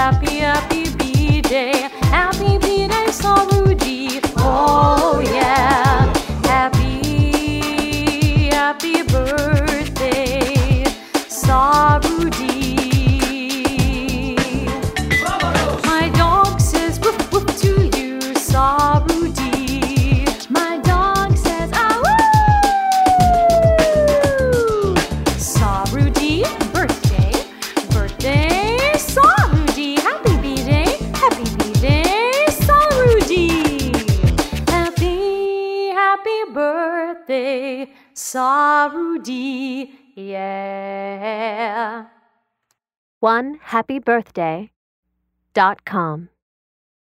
happy, happy B-Day. Happy B-Day, Sarudi. Oh yeah. Happy, happy birthday, Sarudi. My dog says woof woof to you, Sarudi. My dog says ah woo. Sarudi, birthday, birthday, Sarudi. Happy B-Day, Sarudi. Happy, happy birthday, Sarudi. Yeah. OneHappyBirthday.com